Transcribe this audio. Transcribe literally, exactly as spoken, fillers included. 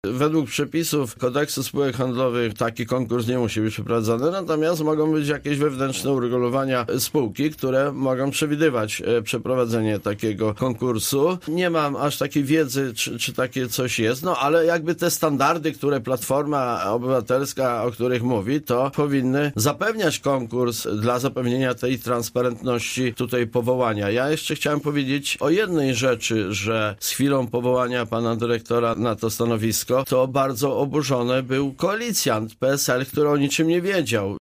Według przepisów kodeksu spółek handlowych taki konkurs nie musi być przeprowadzony, natomiast mogą być jakieś wewnętrzne uregulowania spółki, które mogą przewidywać przeprowadzenie takiego konkursu. Nie mam aż takiej wiedzy, czy, czy takie coś jest, no ale jakby te standardy, które Platforma Obywatelska, o których mówi, to powinny zapewniać konkurs dla zapewnienia tej transparentności tutaj powołania. Ja jeszcze chciałem powiedzieć o jednej rzeczy, że z chwilą powołania pana dyrektora na to stanowisko to bardzo oburzony był koalicjant P S L, który o niczym nie wiedział.